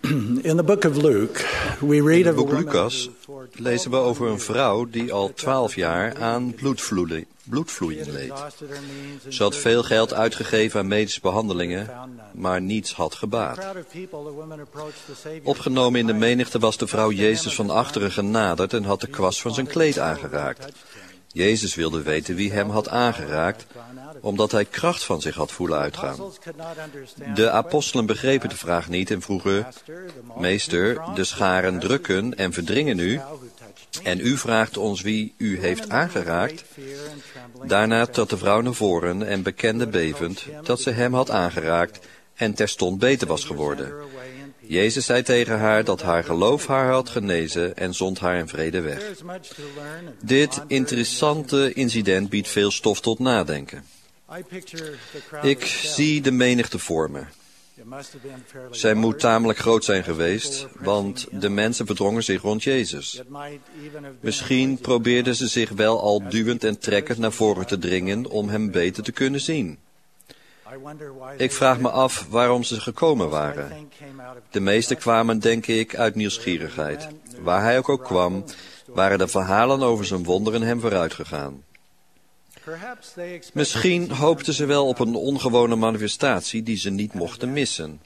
In the book of Luke, we read In het of a boek woman Lucas lezen we over een vrouw die al 12 jaar aan bloedvloeien leed. Ze had veel geld uitgegeven aan medische behandelingen, maar niets had gebaat. Opgenomen in de menigte was de vrouw Jezus van achteren genaderd en had de kwast van zijn kleed aangeraakt. Jezus wilde weten wie hem had aangeraakt, omdat hij kracht van zich had voelen uitgaan. De apostelen begrepen de vraag niet en vroegen: Meester, de scharen drukken en verdringen u, en u vraagt ons wie u heeft aangeraakt. Daarna trad de vrouw naar voren en bekende bevend dat ze hem had aangeraakt en terstond beter was geworden. Jezus zei tegen haar dat haar geloof haar had genezen en zond haar in vrede weg. Dit interessante incident biedt veel stof tot nadenken. Ik zie de menigte voor me. Zij moet tamelijk groot zijn geweest, want de mensen verdrongen zich rond Jezus. Misschien probeerden ze zich wel al duwend en trekkend naar voren te dringen om hem beter te kunnen zien. Ik vraag me af waarom ze gekomen waren. De meesten kwamen, denk ik, uit nieuwsgierigheid. Waar hij ook kwam, waren de verhalen over zijn wonderen hem vooruit gegaan. Misschien hoopten ze wel op een ongewone manifestatie die ze niet mochten missen.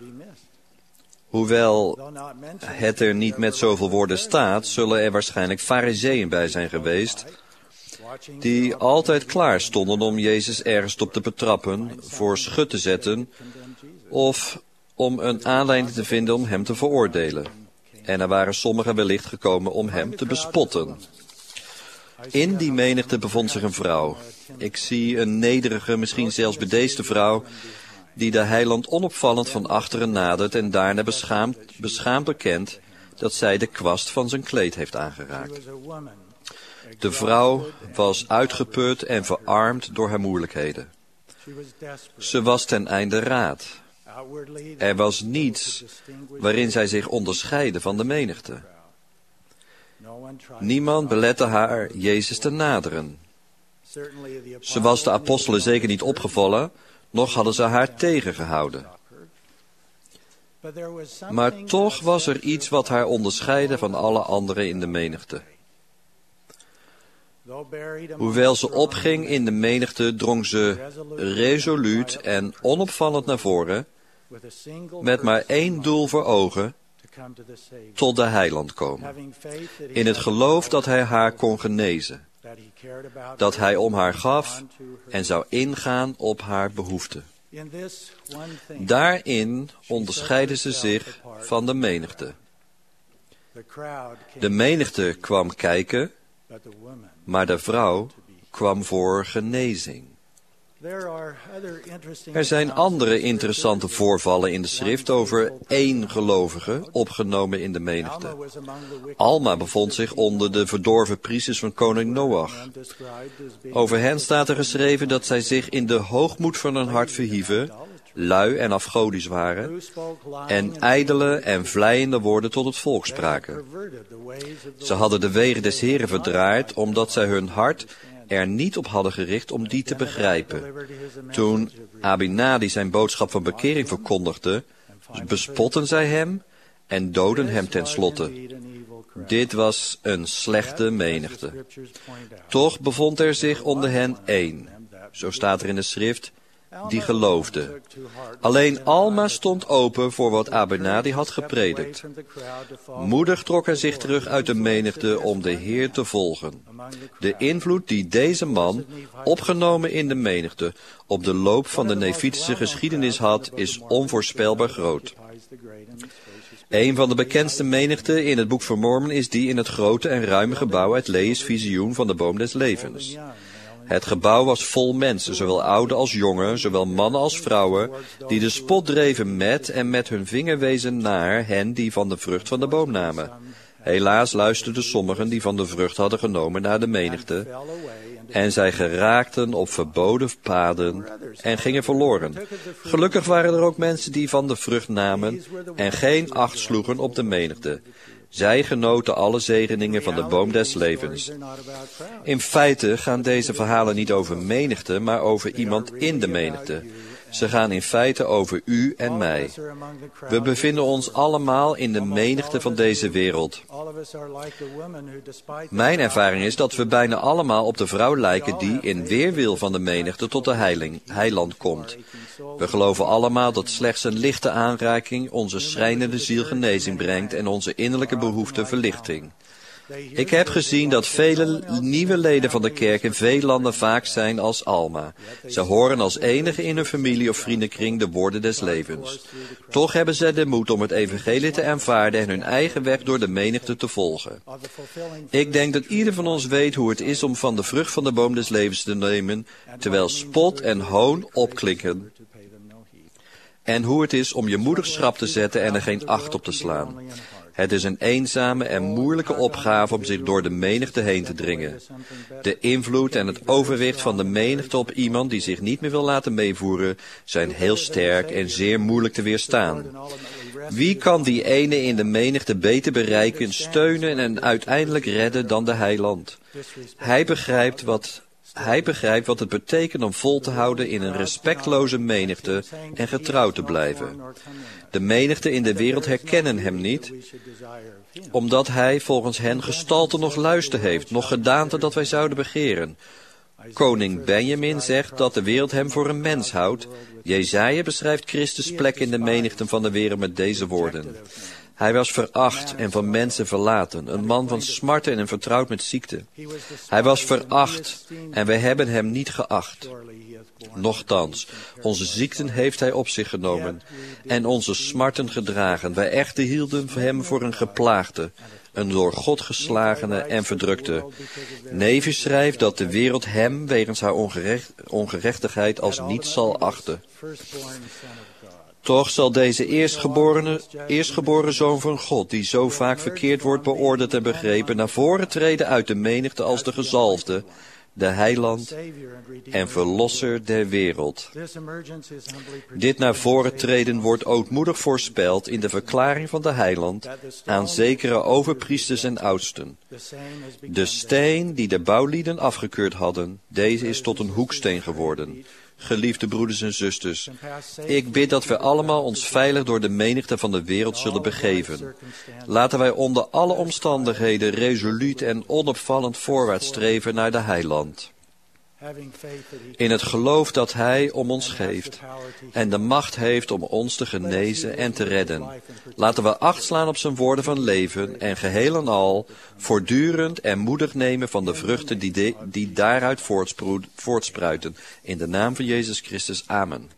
Hoewel het er niet met zoveel woorden staat, zullen er waarschijnlijk farizeeën bij zijn geweest, die altijd klaar stonden om Jezus ergens op te betrappen, voor schut te zetten, of om een aanleiding te vinden om hem te veroordelen. En er waren sommigen wellicht gekomen om hem te bespotten. In die menigte bevond zich een vrouw. Ik zie een nederige, misschien zelfs bedeesde vrouw, die de heiland onopvallend van achteren nadert en daarna beschaamd bekent dat zij de kwast van zijn kleed heeft aangeraakt. De vrouw was uitgeput en verarmd door haar moeilijkheden. Ze was ten einde raad. Er was niets waarin zij zich onderscheidde van de menigte. Niemand belette haar Jezus te naderen. Ze was de apostelen zeker niet opgevallen, noch hadden ze haar tegengehouden. Maar toch was er iets wat haar onderscheidde van alle anderen in de menigte. Hoewel ze opging in de menigte, drong ze resoluut en onopvallend naar voren, met maar één doel voor ogen: tot de heiland komen. In het geloof dat hij haar kon genezen, dat hij om haar gaf en zou ingaan op haar behoeften. Daarin onderscheidde ze zich van de menigte. De menigte kwam kijken, maar de vrouw kwam voor genezing. Er zijn andere interessante voorvallen in de schrift over één gelovige, opgenomen in de menigte. Alma bevond zich onder de verdorven priesters van koning Noach. Over hen staat er geschreven dat zij zich in de hoogmoed van hun hart verhieven, lui en afgodisch waren, en ijdele en vleiende woorden tot het volk spraken. Ze hadden de wegen des Heren verdraaid, omdat zij hun hart er niet op hadden gericht om die te begrijpen. Toen Abinadi zijn boodschap van bekering verkondigde, bespotten zij hem en doodden hem tenslotte. Dit was een slechte menigte. Toch bevond er zich onder hen één, zo staat er in de schrift, die geloofde. Alleen Alma stond open voor wat Abinadi had gepredikt. Moedig trok hij zich terug uit de menigte om de Heer te volgen. De invloed die deze man, opgenomen in de menigte, op de loop van de Nefitische geschiedenis had, is onvoorspelbaar groot. Een van de bekendste menigten in het boek van Mormon is die in het grote en ruime gebouw uit Lehi's visioen van de boom des levens. Het gebouw was vol mensen, zowel oude als jonge, zowel mannen als vrouwen, die de spot dreven met en met hun vinger wezen naar hen die van de vrucht van de boom namen. Helaas luisterden sommigen die van de vrucht hadden genomen naar de menigte, en zij geraakten op verboden paden en gingen verloren. Gelukkig waren er ook mensen die van de vrucht namen en geen acht sloegen op de menigte. Zij genoten alle zegeningen van de boom des levens. In feite gaan deze verhalen niet over menigte, maar over iemand in de menigte. Ze gaan in feite over u en mij. We bevinden ons allemaal in de menigte van deze wereld. Mijn ervaring is dat we bijna allemaal op de vrouw lijken die in weerwil van de menigte tot de heiland komt. We geloven allemaal dat slechts een lichte aanraking onze schrijnende ziel genezing brengt en onze innerlijke behoefte verlichting. Ik heb gezien dat vele nieuwe leden van de kerk in veel landen vaak zijn als Alma. Ze horen als enige in hun familie of vriendenkring de woorden des levens. Toch hebben zij de moed om het evangelie te aanvaarden en hun eigen weg door de menigte te volgen. Ik denk dat ieder van ons weet hoe het is om van de vrucht van de boom des levens te nemen, terwijl spot en hoon opklinken. En hoe het is om je moedig schrap te zetten en er geen acht op te slaan. Het is een eenzame en moeilijke opgave om zich door de menigte heen te dringen. De invloed en het overwicht van de menigte op iemand die zich niet meer wil laten meevoeren, zijn heel sterk en zeer moeilijk te weerstaan. Wie kan die ene in de menigte beter bereiken, steunen en uiteindelijk redden dan de heiland? Hij begrijpt wat het betekent om vol te houden in een respectloze menigte en getrouw te blijven. De menigte in de wereld herkennen hem niet, omdat hij volgens hen gestalte nog luister heeft, nog gedaante dat wij zouden begeren. Koning Benjamin zegt dat de wereld hem voor een mens houdt. Jesaja beschrijft Christus' plek in de menigte van de wereld met deze woorden. Hij was veracht en van mensen verlaten, een man van smarten en vertrouwd met ziekte. Hij was veracht en wij hebben hem niet geacht. Nochtans, onze ziekten heeft hij op zich genomen en onze smarten gedragen. Wij echter hielden hem voor een geplaagde, een door God geslagene en verdrukte. Nevus schrijft dat de wereld hem wegens haar ongerechtigheid als niets zal achten. Toch zal deze eerstgeboren zoon van God, die zo vaak verkeerd wordt beoordeeld en begrepen, naar voren treden uit de menigte als de gezalfde, de heiland en verlosser der wereld. Dit naar voren treden wordt ootmoedig voorspeld in de verklaring van de heiland aan zekere overpriesters en oudsten. De steen die de bouwlieden afgekeurd hadden, deze is tot een hoeksteen geworden. Geliefde broeders en zusters, ik bid dat wij allemaal ons veilig door de menigte van de wereld zullen begeven. Laten wij onder alle omstandigheden resoluut en onopvallend voorwaarts streven naar de heiland. In het geloof dat hij om ons geeft en de macht heeft om ons te genezen en te redden. Laten we acht slaan op zijn woorden van leven en geheel en al voortdurend en moedig nemen van de vruchten die daaruit voortspruiten. In de naam van Jezus Christus. Amen.